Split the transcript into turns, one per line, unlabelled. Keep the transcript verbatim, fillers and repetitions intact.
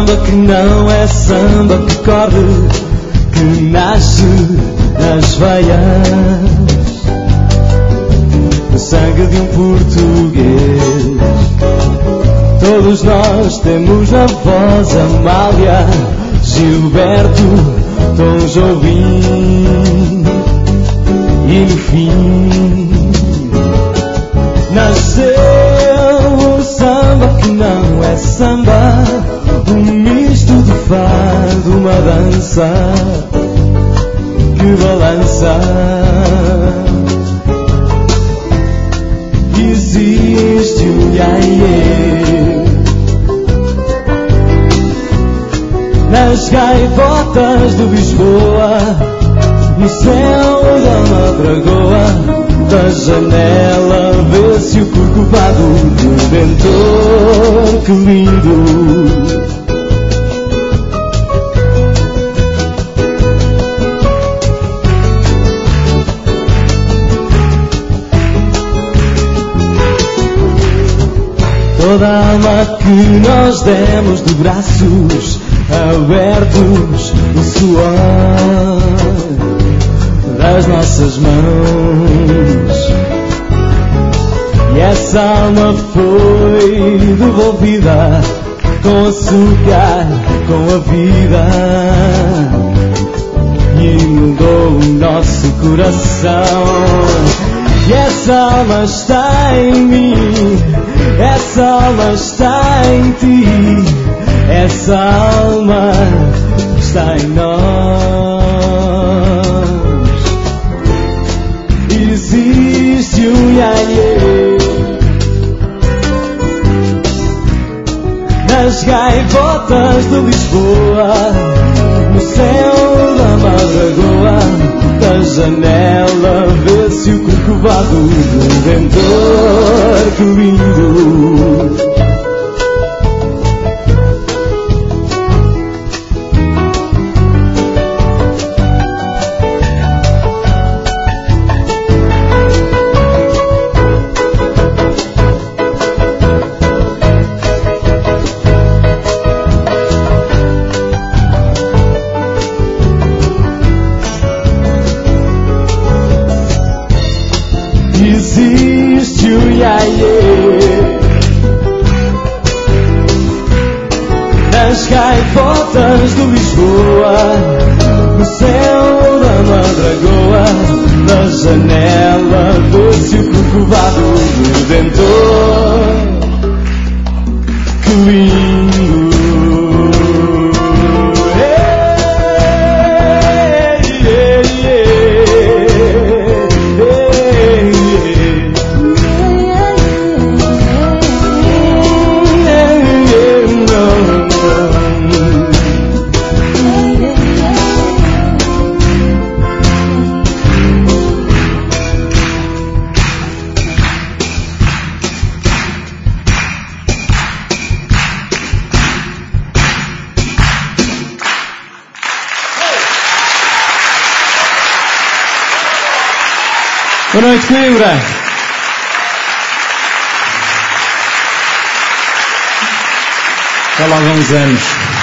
samba que não é samba que corre, que nasce nas veias, no sangue de um português. Todos nós temos na voz Amália, Gilberto, Tom Jobim, e no fim nasceu o samba que não é samba, um misto de fado, uma dança que balança. Existe um iaiê nas gaivotas de Lisboa, no céu da Madragoa. Da janela vê-se o corcovado redentor, que lindo. Toda a alma que nós demos de braços abertos, o suor das nossas mãos, e essa alma foi devolvida com açúcar, com a vida, e inundou o nosso coração. E essa alma está em mim, essa alma está em ti, essa alma está em nós. Existe um iaiê nas gaivotas de Lisboa, no céu da Madragoa. Da janela vê-se o corcovado redentor, que lindo. Existe o iaiê nas gaivotas de Lisboa, no céu da Madragoa. Da janela vê-se o corcovado redentor, que lindo.
Boa noite, Coimbra. Até logo há uns anos.